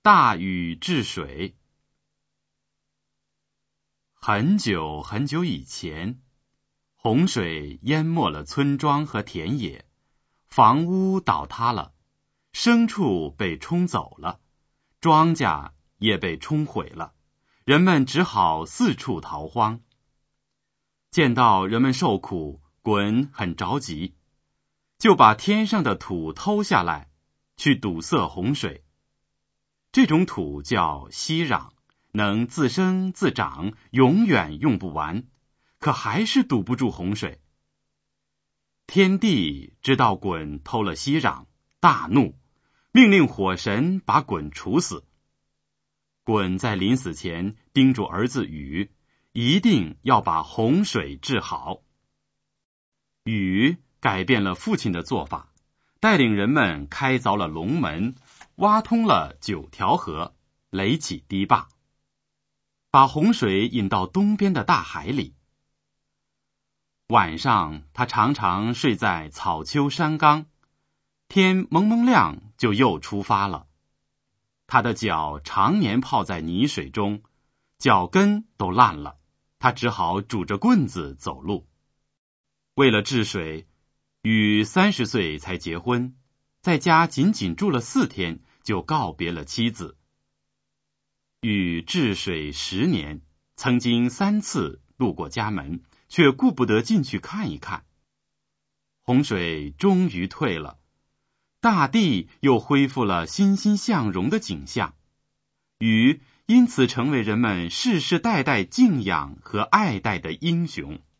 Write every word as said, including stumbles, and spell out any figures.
大禹治水。很久很久以前，洪水淹没了村庄和田野，房屋倒塌了，牲畜被冲走了，庄稼也被冲毁了，人们只好四处逃荒。见到人们受苦，鲧很着急，就把天上的土偷下来，去堵塞洪水。这种土叫息壤，能自生自长，永远用不完，可还是堵不住洪水。天帝知道鲧偷了息壤，大怒，命令火神把鲧处死。鲧在临死前叮嘱儿子禹，一定要把洪水治好。禹改变了父亲的做法，带领人们开凿了龙门，挖通了九条河，垒起堤坝，把洪水引到东边的大海里。晚上他常常睡在草丘山岗，天蒙蒙亮就又出发了。他的脚常年泡在泥水中，脚跟都烂了，他只好拄着棍子走路。为了治水，禹三十岁才结婚，在家仅仅住了四天，就告别了妻子。禹治水十年，曾经三次路过家门，却顾不得进去看一看。洪水终于退了，大地又恢复了欣欣向荣的景象。禹因此成为人们世世代代敬仰和爱戴的英雄。